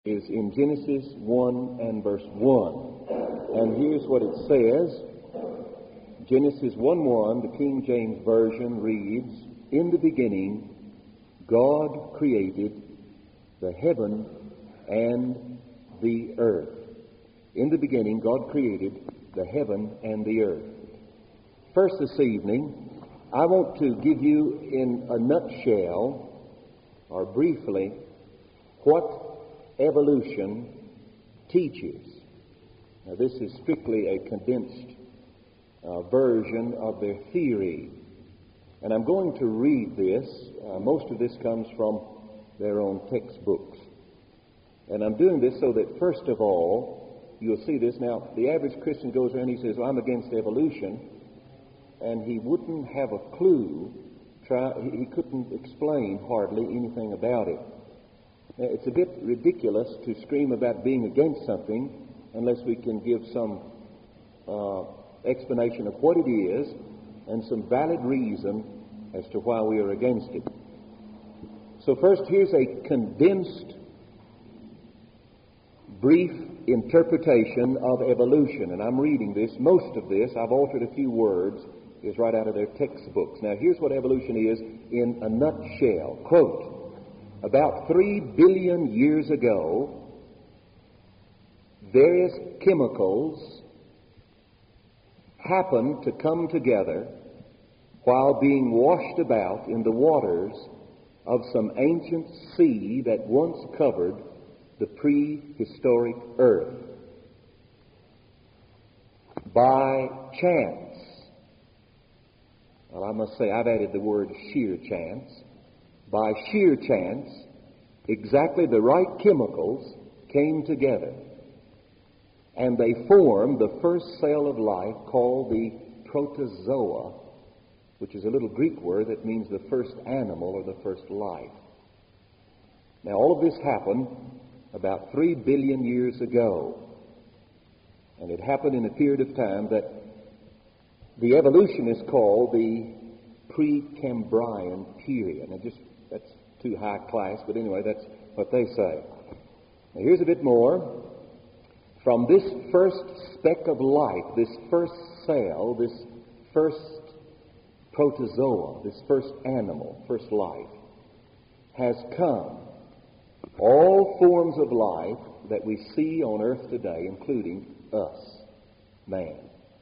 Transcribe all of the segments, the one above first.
Is in Genesis 1 and verse 1. And here's what it says. Genesis 1:1, the King James Version reads, "In the beginning, God created the heaven and the earth." In the beginning, God created the heaven and the earth. First this evening, I want to give you in a nutshell, or briefly, what evolution teaches. Now, this is strictly a condensed version of their theory. And I'm going to read this. Most of this comes from their own textbooks. And I'm doing this so that, first of all, you'll see this. Now, the average Christian goes there and he says, "Well, I'm against evolution." And he wouldn't have a clue. He couldn't explain hardly anything about it. It's a bit ridiculous to scream about being against something unless we can give some explanation of what it is and some valid reason as to why we are against it. So first, here's a condensed, brief interpretation of evolution. And I'm reading this. Most of this, I've altered a few words, is right out of their textbooks. Now, here's what evolution is in a nutshell. Quote, "About 3 billion years ago, various chemicals happened to come together while being washed about in the waters of some ancient sea that once covered the prehistoric earth. By chance," well, I must say I've added the word sheer chance. By sheer chance, exactly the right chemicals came together, and they formed the first cell of life called the protozoa, which is a little Greek word that means the first animal or the first life. Now, all of this happened about 3 billion years ago, and it happened in a period of time that the evolutionists call the Precambrian period. Now, that's too high class, but anyway, that's what they say. Now, here's a bit more. From this first speck of life, this first cell, this first protozoa, this first animal, first life, has come all forms of life that we see on earth today, including us, man.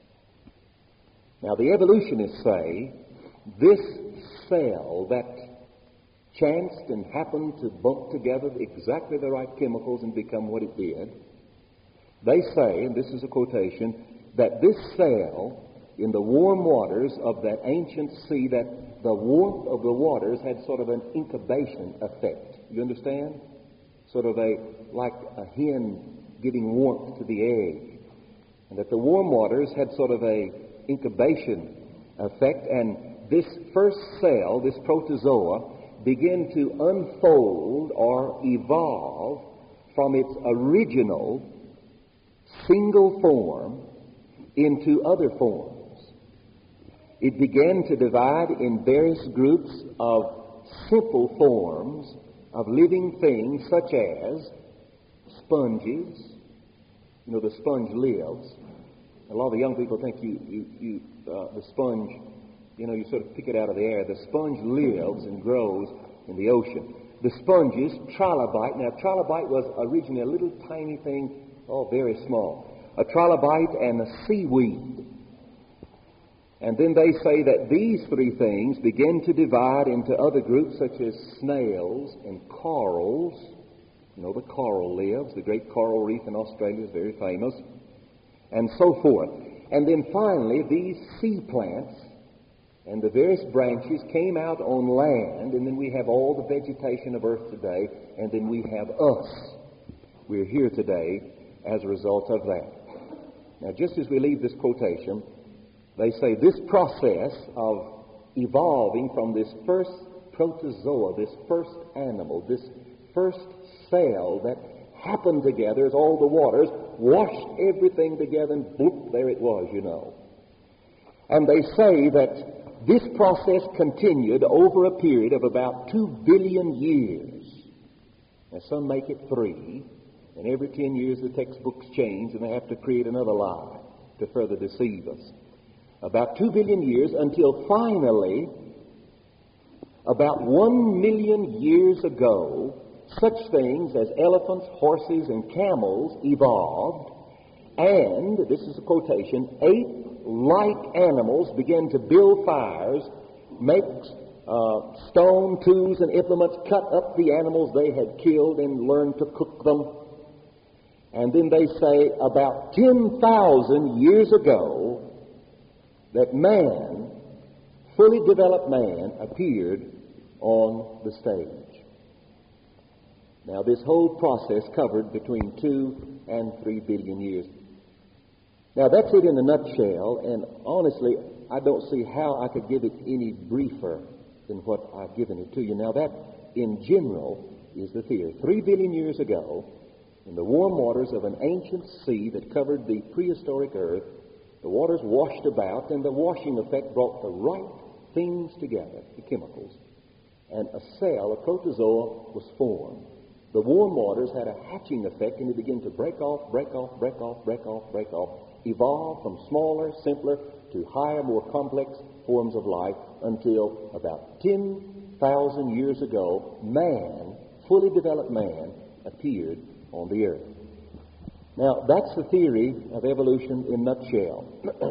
Now, the evolutionists say this cell that chanced and happened to bump together exactly the right chemicals and become what it did, they say, and this is a quotation, that this cell in the warm waters of that ancient sea, that the warmth of the waters had sort of an incubation effect. You understand? Sort of like a hen giving warmth to the egg. And that the warm waters had sort of a incubation effect, and this first cell, this protozoa, begin to unfold or evolve from its original single form into other forms. It began to divide in various groups of simple forms of living things, such as sponges. You know, the sponge lives. A lot of the young people think the sponge, you sort of pick it out of the air. The sponge lives and grows in the ocean. The sponges, trilobite. Now, trilobite was originally a little tiny thing, very small. A trilobite and a seaweed. And then they say that these three things begin to divide into other groups, such as snails and corals. You know, the coral lives. The great coral reef in Australia is very famous. And so forth. And then finally, these sea plants and the various branches came out on land, and then we have all the vegetation of earth today, and then we have us. We're here today as a result of that. Now, just as we leave this quotation, they say this process of evolving from this first protozoa, this first animal, this first cell that happened together as all the waters washed everything together, and bloop, there it was, And they say that this process continued over a period of about 2 billion years. Now, some make it 3, And every 10 years the textbooks change and they have to create another lie to further deceive us. About 2 billion years until finally, about 1 million years ago, such things as elephants, horses, and camels evolved, and, this is a quotation, ape-like animals began to build fires, make stone tools and implements, cut up the animals they had killed and learn to cook them. And then they say about 10,000 years ago that man, fully developed man, appeared on the stage. Now this whole process covered between 2 and 3 billion years. Now that's it in a nutshell, and honestly I don't see how I could give it any briefer than what I've given it to you. Now that, in general, is the theory. 3 billion years ago, in the warm waters of an ancient sea that covered the prehistoric earth, the waters washed about, and the washing effect brought the right things together, the chemicals, and a cell, a protozoa, was formed. The warm waters had a hatching effect, and it began to break off, evolve from smaller, simpler to higher, more complex forms of life until about 10,000 years ago, man, fully developed man, appeared on the earth. Now, that's the theory of evolution in a nutshell.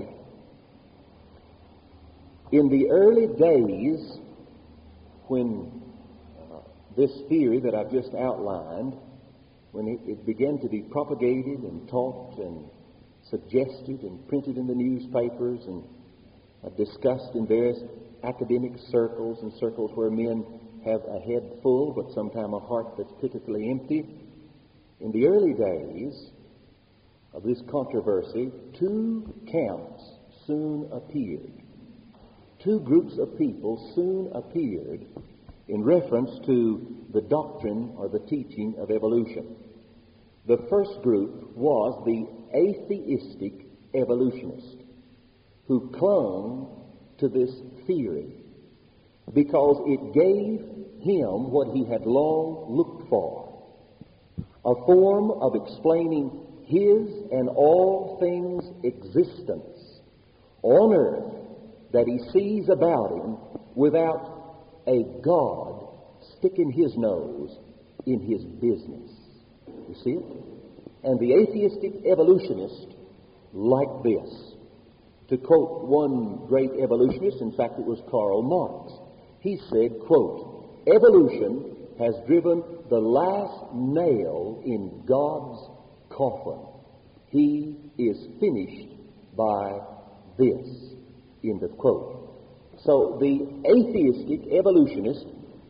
In the early days, when this theory that I've just outlined, when it began to be propagated and taught and suggested and printed in the newspapers and discussed in various academic circles and circles where men have a head full but sometimes a heart that's pitifully empty. In the early days of this controversy, 2 camps soon appeared. 2 groups of people soon appeared in reference to the doctrine or the teaching of evolution. The first group was the atheistic evolutionist who clung to this theory because it gave him what he had long looked for, a form of explaining his and all things' existence on earth that he sees about him without a God sticking his nose in his business. You see it? And the atheistic evolutionist liked this. To quote one great evolutionist, in fact it was Karl Marx, he said, quote, "Evolution has driven the last nail in God's coffin. He is finished by this," end of quote. So the atheistic evolutionist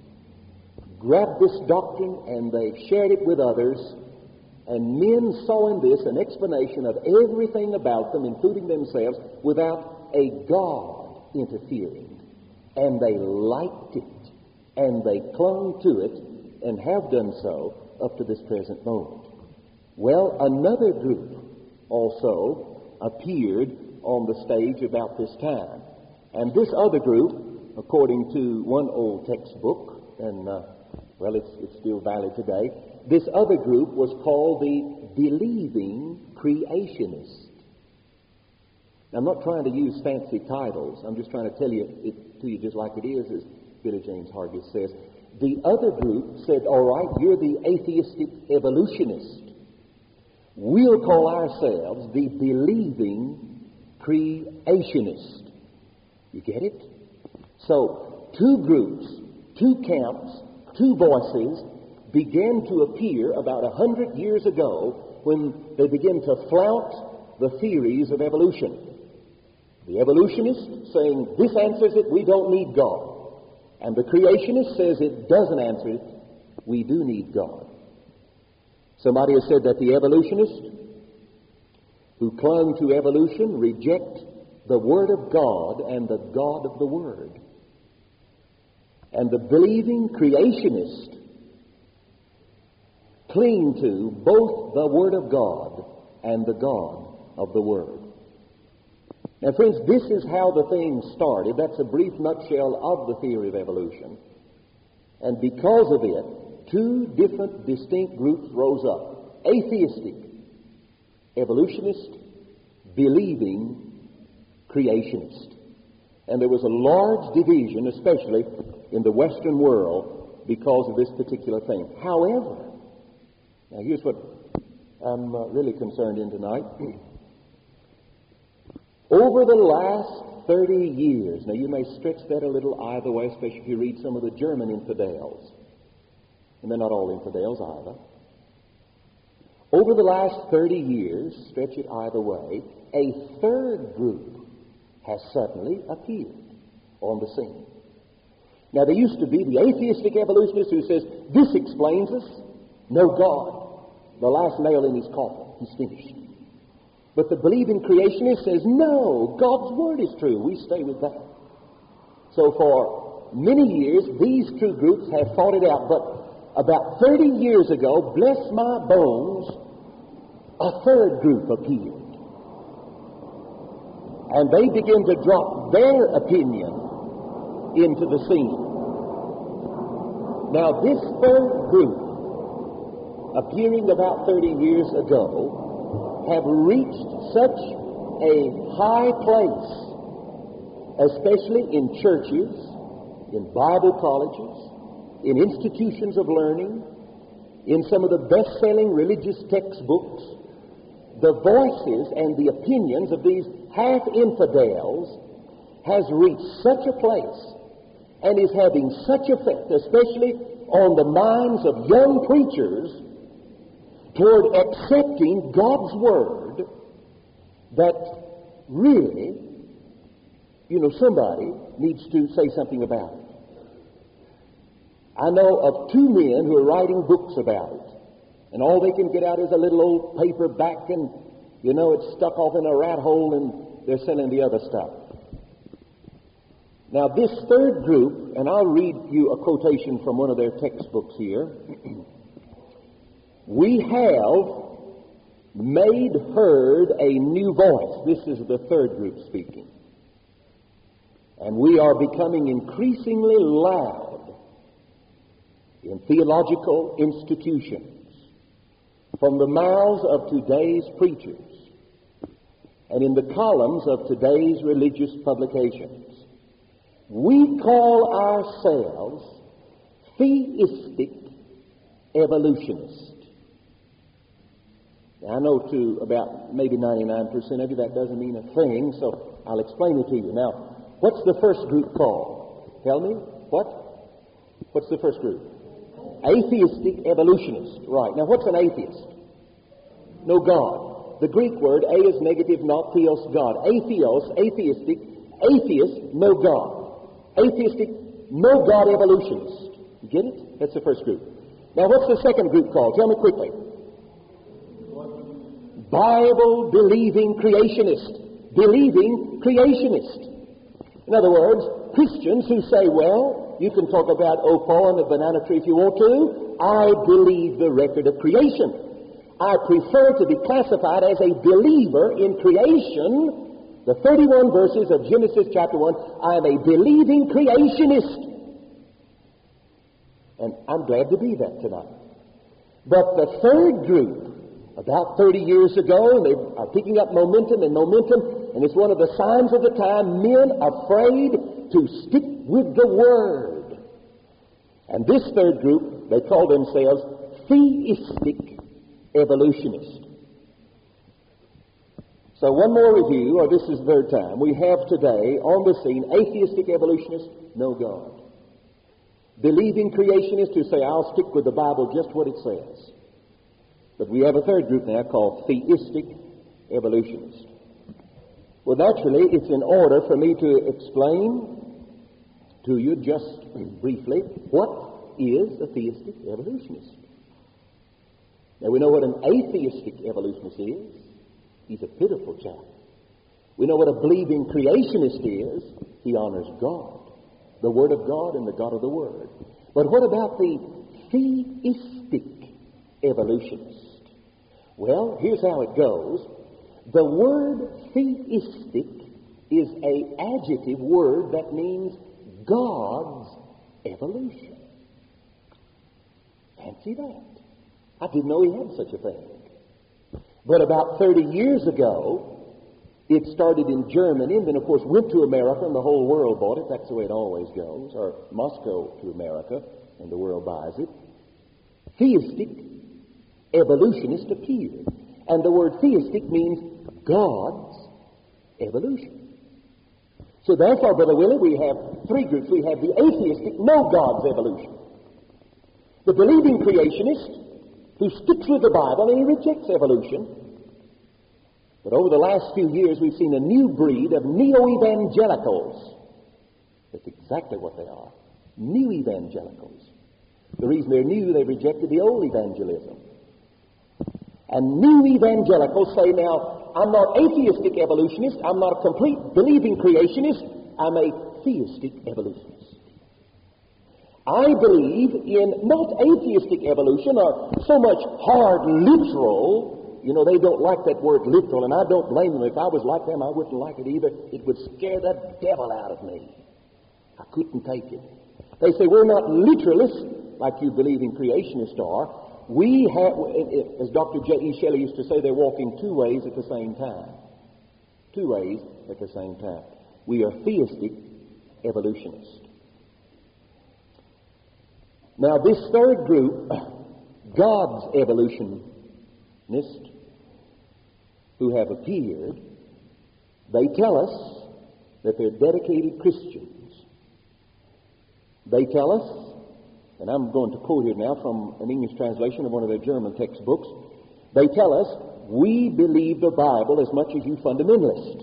grabbed this doctrine and they shared it with others, and men saw in this an explanation of everything about them, including themselves, without a God interfering. And they liked it, and they clung to it, and have done so up to this present moment. Well, another group also appeared on the stage about this time. And this other group, according to one old textbook, and well, it's still valid today, this other group was called the believing creationist. Now, I'm not trying to use fancy titles. I'm just trying to tell you it to you just like it is, as Billy James Hargis says. The other group said, all right, you're the atheistic evolutionist. We'll call ourselves the believing creationist. You get it? So, 2 groups, 2 camps, 2 voices began to appear about 100 years ago when they began to flout the theories of evolution. The evolutionist saying, this answers it, we don't need God. And the creationist says it doesn't answer it, we do need God. Somebody has said that the evolutionist who clung to evolution reject the Word of God and the God of the Word. And the believing creationist cling to both the Word of God and the God of the Word. Now, friends, this is how the thing started. That's a brief nutshell of the theory of evolution. And because of it, 2 different distinct groups rose up. atheistic evolutionist, believing creationist. And there was a large division, especially in the Western world, because of this particular thing. However, now here's what I'm really concerned in tonight. Over the last 30 years, now you may stretch that a little either way, especially if you read some of the German infidels. And they're not all infidels either. Over the last 30 years, stretch it either way, a third group has suddenly appeared on the scene. Now, there used to be the atheistic evolutionist who says, this explains us, no God. The last nail in his coffin, he's finished. But the believing creationist says, no, God's Word is true. We stay with that. So for many years, these two groups have fought it out. But about 30 years ago, bless my bones, a third group appeared. And they begin to drop their opinion into the scene. Now, this third group, appearing about 30 years ago, have reached such a high place, especially in churches, in Bible colleges, in institutions of learning, in some of the best-selling religious textbooks. The voices and the opinions of these half-infidels has reached such a place and is having such effect, especially on the minds of young preachers, toward accepting God's Word, that really, somebody needs to say something about it. I know of two men who are writing books about it, and all they can get out is a little old paperback, and, it's stuck off in a rat hole, and they're selling the other stuff. Now, this third group, and I'll read you a quotation from one of their textbooks here. We have made heard a new voice. This is the third group speaking. And we are becoming increasingly loud in theological institutions, from the mouths of today's preachers, and in the columns of today's religious publications. We call ourselves theistic evolutionists. Now, I know to about maybe 99% of you that doesn't mean a thing, so I'll explain it to you. Now, what's the first group called? Tell me. What? What's the first group? Atheistic evolutionist. Right. Now, what's an atheist? No God. The Greek word, a is negative, not theos, God. Atheos, atheistic, atheist, no God. Atheistic, no God evolutionist. You get it? That's the first group. Now, what's the second group called? Tell me quickly. Bible-believing creationist. Believing creationist. In other words, Christians who say, well, you can talk about Opal and the banana tree if you want to. I believe the record of creation. I prefer to be classified as a believer in creation. The 31 verses of Genesis chapter 1, I am a believing creationist. And I'm glad to be that tonight. But the third group, about 30 years ago, and they are picking up momentum, and it's one of the signs of the time, men afraid to stick with the Word. And this third group, they call themselves theistic evolutionists. So one more review, or this is the third time. We have today on the scene atheistic evolutionists, no God. Believing creationists who say, I'll stick with the Bible just what it says. But we have a third group now called theistic evolutionists. Well, naturally, it's in order for me to explain to you just briefly what is a theistic evolutionist. Now, we know what an atheistic evolutionist is. He's a pitiful chap. We know what a believing creationist is. He honors God, the Word of God, and the God of the Word. But what about the theistic evolutionist? Well, here's how it goes. The word theistic is an adjective word that means God's evolution. Fancy that. I didn't know he had such a thing. But about 30 years ago, it started in Germany and then, of course, went to America and the whole world bought it. That's the way it always goes. Or Moscow to America and the world buys it. Theistic evolutionist appeared. And the word theistic means God's evolution. So therefore, Brother Willie, we have three groups. We have the atheistic, no God's evolution. The believing creationist, who sticks with the Bible and he rejects evolution. But over the last few years, we've seen a new breed of neo-evangelicals. That's exactly what they are. New evangelicals. The reason they're new, they rejected the old evangelism. And new evangelicals say, now, I'm not atheistic evolutionist, I'm not a complete believing creationist, I'm a theistic evolutionist. I believe in not atheistic evolution or so much hard literal. You know, they don't like that word literal, and I don't blame them. If I was like them, I wouldn't like it either. It would scare the devil out of me. I couldn't take it. They say, we're not literalists like you believing creationists are. We have, as Dr. J.E. Shelley used to say, they're walking two ways at the same time. Two ways at the same time. We are theistic evolutionists. Now, this third group, God's evolutionists, who have appeared, they tell us that they're dedicated Christians. They tell us, and I'm going to quote here now from an English translation of one of their German textbooks, they tell us, we believe the Bible as much as you fundamentalists.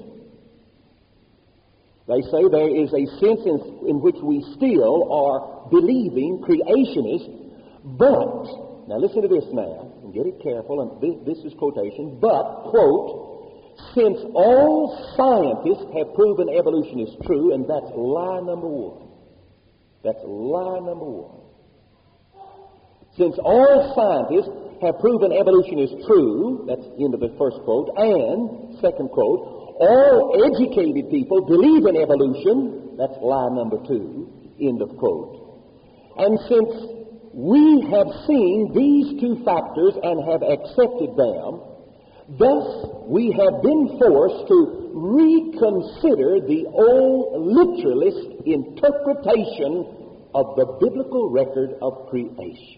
They say there is a sense in which we still are believing creationists, but, now listen to this now, and get it careful, and this is quotation, but, quote, since all scientists have proven evolution is true, and that's lie number one. That's lie number one. Since all scientists have proven evolution is true, that's the end of the first quote, and, second quote, all educated people believe in evolution, that's lie number two, end of quote. And since we have seen these two factors and have accepted them, thus we have been forced to reconsider the old literalist interpretation of the biblical record of creation.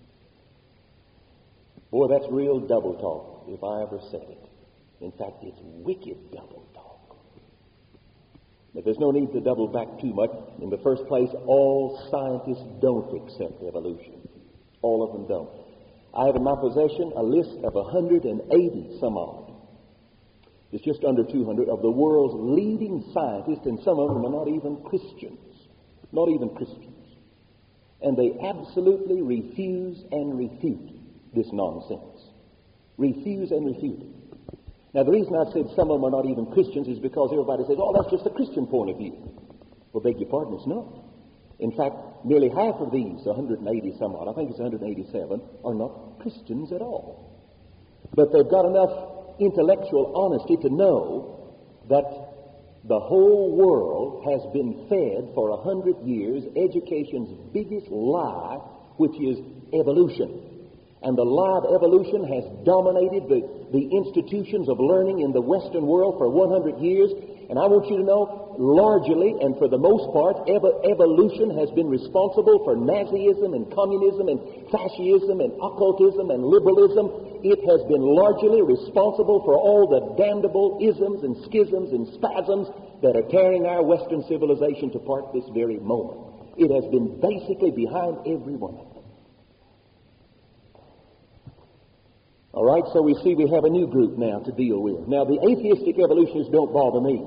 Boy, that's real double talk, if I ever said it. In fact, it's wicked double talk. But there's no need to double back too much. In the first place, all scientists don't accept evolution. All of them don't. I have in my possession a list of 180 some odd. It's just under 200 of the world's leading scientists, and some of them are not even Christians. Not even Christians. And they absolutely refuse and refute this nonsense. Refuse and refute it. Now, the reason I've said some of them are not even Christians is because everybody says, oh, that's just the Christian point of view. Well, beg your pardon, it's not. In fact, nearly half of these, 180 some odd, I think it's 187, are not Christians at all. But they've got enough intellectual honesty to know that the whole world has been fed for 100 years education's biggest lie, which is evolution. And the lie of evolution has dominated the institutions of learning in the Western world for 100 years. And I want you to know, largely and for the most part, evolution has been responsible for Nazism and communism and fascism and occultism and liberalism. It has been largely responsible for all the damnable isms and schisms and spasms that are tearing our Western civilization apart this very moment. It has been basically behind every one of them. All right, so we see we have a new group now to deal with. Now, the atheistic evolutionists don't bother me.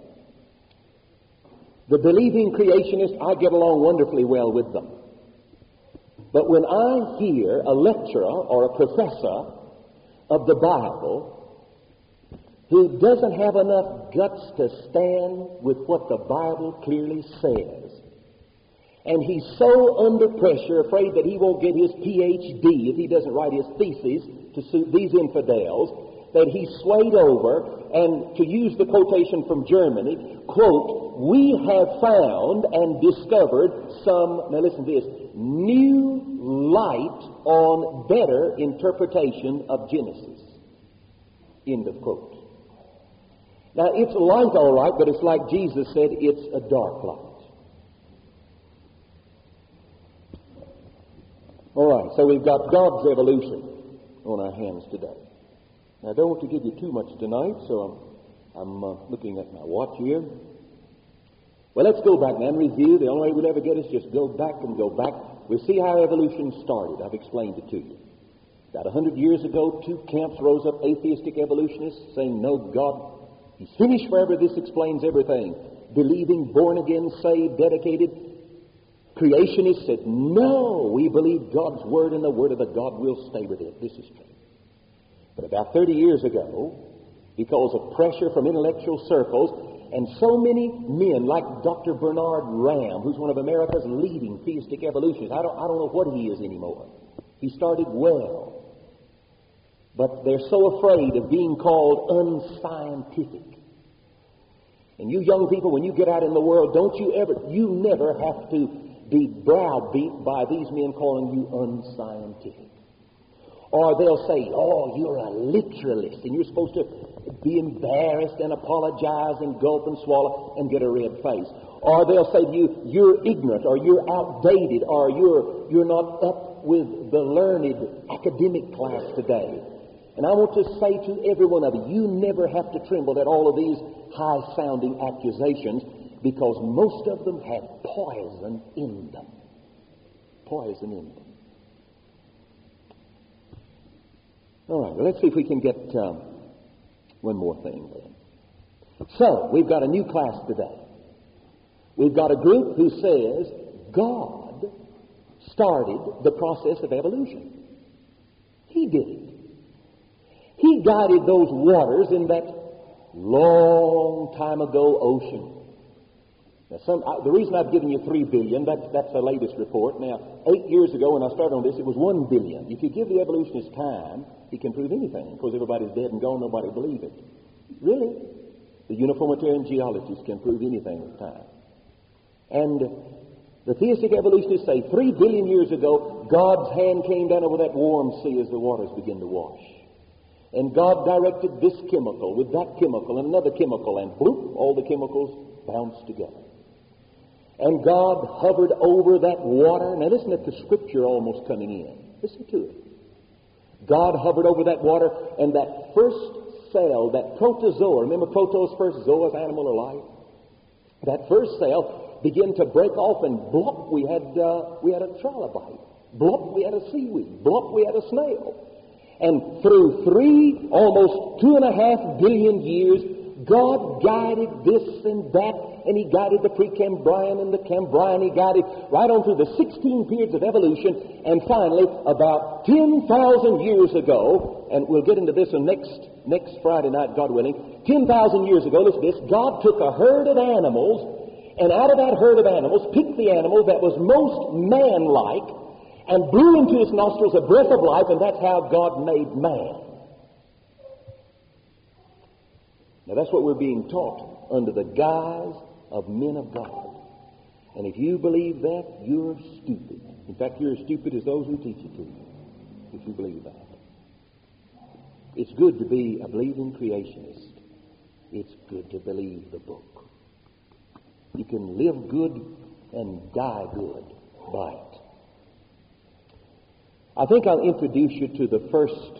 The believing creationists, I get along wonderfully well with them. But when I hear a lecturer or a professor of the Bible who doesn't have enough guts to stand with what the Bible clearly says, and he's so under pressure, afraid that he won't get his Ph.D. if he doesn't write his thesis to suit these infidels, that he swayed over and, to use the quotation from Germany, quote, we have found and discovered some, now listen to this, new light on better interpretation of Genesis. End of quote. Now, it's light, all right, but it's like Jesus said, it's a dark light. All right, so we've got God's evolution on our hands today. Now, I don't want to give you too much tonight, so I'm looking at my watch here. Well, let's go back now and review. The only way we'll ever get is just go back and go back. We'll see how evolution started. I've explained it to you. About 100 years ago, two camps rose up, atheistic evolutionists, saying, no, God, He's finished forever. This explains everything. Believing, born again, saved, dedicated. Creationists said, no, we believe God's Word, and the Word of the God will stay with it. This is true. But about 30 years ago, because of pressure from intellectual circles, and so many men like Dr. Bernard Ram, who's one of America's leading theistic evolutionists. I don't know what he is anymore. He started well. But they're so afraid of being called unscientific. And you young people, when you get out in the world, you never have to be browbeat by these men calling you unscientific. Or they'll say, oh, you're a literalist, and you're supposed to be embarrassed and apologize and gulp and swallow and get a red face. Or they'll say to you, you're ignorant, or you're outdated, or you're not up with the learned academic class today. And I want to say to every one of you, you never have to tremble at all of these high-sounding accusations, because most of them have poison in them. Poison in them. All right, well, let's see if we can get one more thing then. So, we've got a new class today. We've got a group who says God started the process of evolution. He did it. He guided those waters in that long time ago ocean. Now, the reason I've given you 3 billion, that's the latest report. Now, 8 years ago when I started on this, it was 1 billion. If you give the evolutionist time, he can prove anything. Of course, everybody's dead and gone, nobody will believe it. Really? The uniformitarian geologists can prove anything with time. And the theistic evolutionists say 3 billion years ago, God's hand came down over that warm sea as the waters began to wash. And God directed this chemical with that chemical and another chemical, and bloop, all the chemicals bounced together. And God hovered over that water. Now listen at the scripture almost coming in. Listen to it. God hovered over that water, and that first cell, that protozoa, remember protos, first zoa, animal or life? That first cell began to break off, and blop, we had a trilobite. Blop, we had a seaweed. Blop, we had a snail. And through almost 2.5 billion years, God guided this and that, and He guided the Precambrian and the Cambrian. He guided right on through the 16 periods of evolution, and finally, about 10,000 years ago, and we'll get into this on next Friday night, God willing, 10,000 years ago, listen to this, God took a herd of animals, and out of that herd of animals, picked the animal that was most man-like, and blew into his nostrils a breath of life, and that's how God made man. Now, that's what we're being taught under the guise of men of God. And if you believe that, you're stupid. In fact, you're as stupid as those who teach it to you, if you believe that. It's good to be a believing creationist. It's good to believe the book. You can live good and die good by it. I think I'll introduce you to the first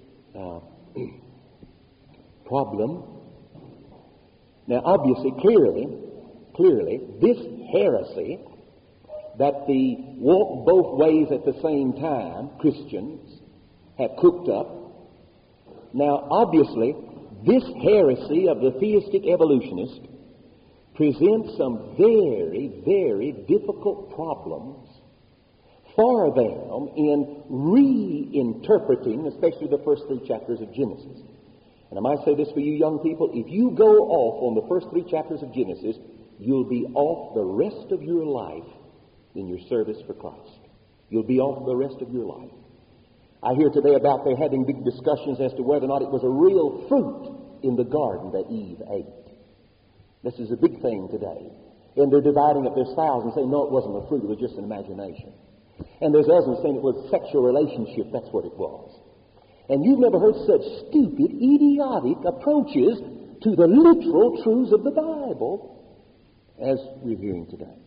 problem. Now, obviously, clearly, this heresy that the walk both ways at the same time Christians have cooked up. Now, obviously, this heresy of the theistic evolutionist presents some very, very difficult problems for them in reinterpreting, especially the first 3 chapters of Genesis. And I might say this for you young people, if you go off on the first 3 chapters of Genesis, you'll be off the rest of your life in your service for Christ. You'll be off the rest of your life. I hear today about they're having big discussions as to whether or not it was a real fruit in the garden that Eve ate. This is a big thing today. And they're dividing up. There's thousands saying, no, it wasn't a fruit, it was just an imagination. And there's others saying it was sexual relationship, that's what it was. And you've never heard such stupid, idiotic approaches to the literal truths of the Bible as we're hearing today.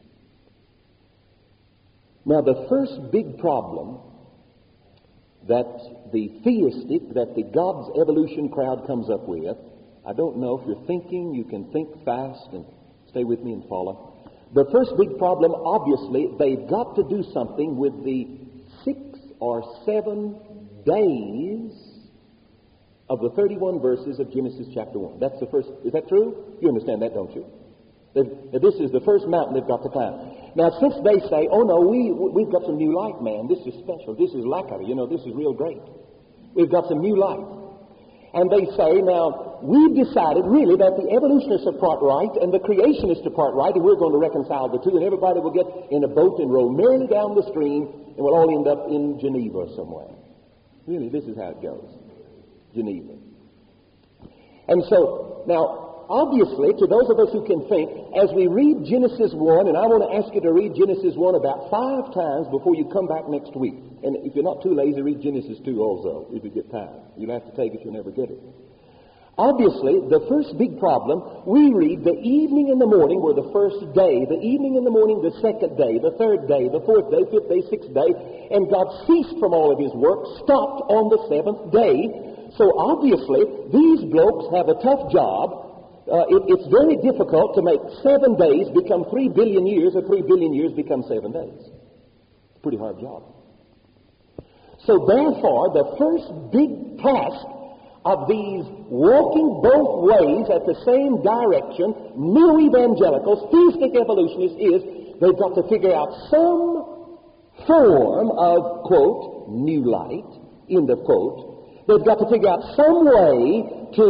Now, the first big problem that the theistic, that the God's evolution crowd comes up with, I don't know if you're thinking, you can think fast and stay with me and follow. The first big problem, obviously, they've got to do something with the 6 or 7 days of the 31 verses of Genesis chapter 1. That's the first. Is that true? You understand that, don't you? This is the first mountain they've got to climb. Now, since they say, oh no, we've got some new light, man. This is special. This is lacquer. You know, this is real great. We've got some new light. And they say, now, we've decided really that the evolutionists are part right and the creationists are part right, and we're going to reconcile the two, and everybody will get in a boat and row merrily down the stream, and we'll all end up in Geneva somewhere. Really, this is how it goes. Geneva. And so, now, obviously, to those of us who can think, as we read Genesis 1, and I want to ask you to read Genesis 1 about 5 times before you come back next week. And if you're not too lazy, read Genesis 2 also, if you get time. You'll have to take it, you'll never get it. Obviously, the first big problem, we read the evening and the morning were the first day, the evening and the morning the second day, the third day, the fourth day, fifth day, sixth day, and God ceased from all of his work, stopped on the 7th day. So obviously, these blokes have a tough job. It's very difficult to make 7 days become 3 billion years, or 3 billion years become 7 days. It's a pretty hard job. So therefore, the first big task of these walking both ways at the same direction, new evangelicals, theistic evolutionists, is they've got to figure out some form of, quote, new light, end of quote. They've got to figure out some way to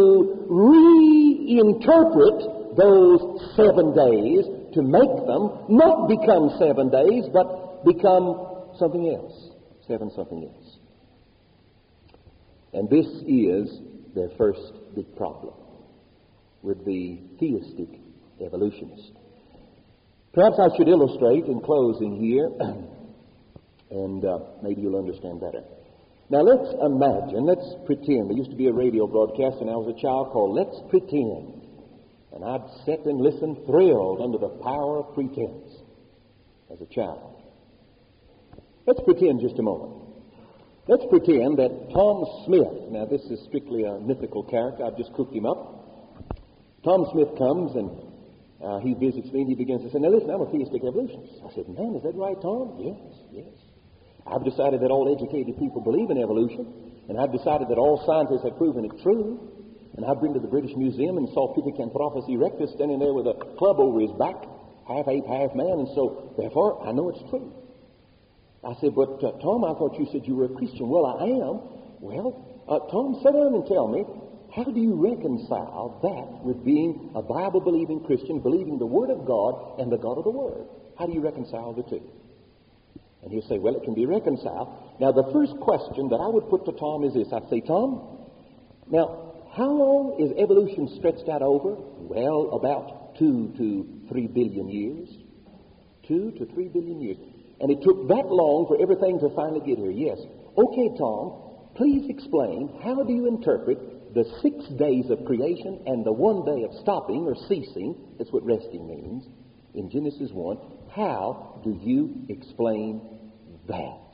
reinterpret those 7 days to make them not become 7 days, but become something else. 7 something else. And this is their first big problem with the theistic evolutionists. Perhaps I should illustrate in closing here, and maybe you'll understand better. Now let's imagine, let's pretend, there used to be a radio broadcast when I was a child called Let's Pretend. And I'd sit and listen thrilled under the power of pretense as a child. Let's pretend just a moment. Let's pretend that Tom Smith, now this is strictly a mythical character, I've just cooked him up. Tom Smith comes and he visits me and he begins to say, now listen, I'm a theistic evolutionist. I said, man, is that right, Tom? Yes. I've decided that all educated people believe in evolution, and I've decided that all scientists have proven it true. And I've been to the British Museum and saw Pithecanthropus erectus standing there with a club over his back, half ape, half man, and so therefore I know it's true. I said, but Tom, I thought you said you were a Christian. Well, I am. Well, Tom, sit down and tell me, how do you reconcile that with being a Bible-believing Christian, believing the Word of God and the God of the Word? How do you reconcile the two? And he'll say, well, it can be reconciled. Now, the first question that I would put to Tom is this. I'd say, Tom, now, how long is evolution stretched out over? Well, about 2 to 3 billion years. 2 to 3 billion years. And it took that long for everything to finally get here. Yes. Okay, Tom, please explain, how do you interpret the 6 days of creation and the 1 day of stopping or ceasing? That's what resting means in Genesis 1. How do you explain that?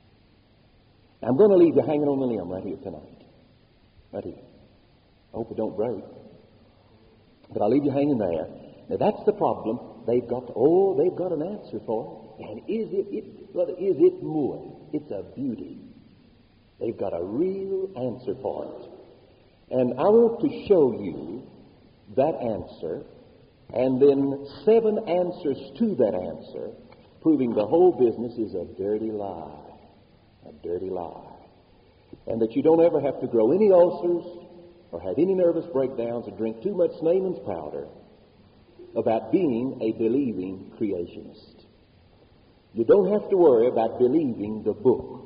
I'm going to leave you hanging on the limb right here tonight. Right here. I hope it don't break. But I'll leave you hanging there. Now that's the problem. They've got an answer for it. And is it more? It's a beauty. They've got a real answer for it. And I want to show you that answer, and then 7 answers to that answer, proving the whole business is a dirty lie. A dirty lie. And that you don't ever have to grow any ulcers or have any nervous breakdowns or drink too much Naaman's powder about being a believing creationist. You don't have to worry about believing the book,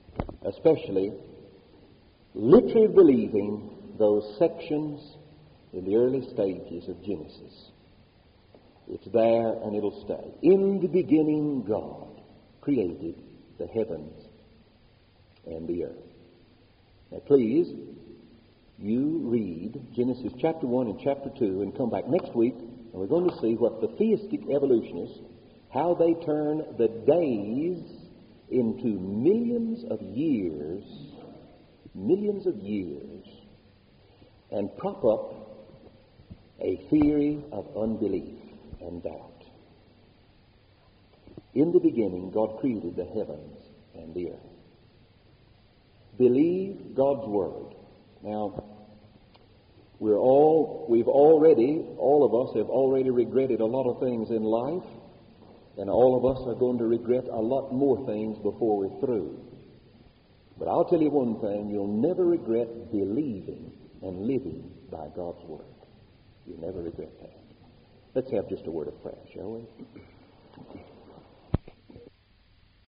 especially literally believing those sections in the early stages of Genesis. It's there and it'll stay. In the beginning, God created the heavens and the earth. Now, please, you read Genesis chapter 1 and chapter 2 and come back next week, and we're going to see what the theistic evolutionists, how they turn the days into millions of years, and prop up a theory of unbelief and doubt. In the beginning, God created the heavens and the earth. Believe God's Word. Now, all of us have already regretted a lot of things in life, and all of us are going to regret a lot more things before we're through. But I'll tell you one thing, you'll never regret believing and living by God's Word. You'll never regret that. Let's have just a word of prayer, shall we?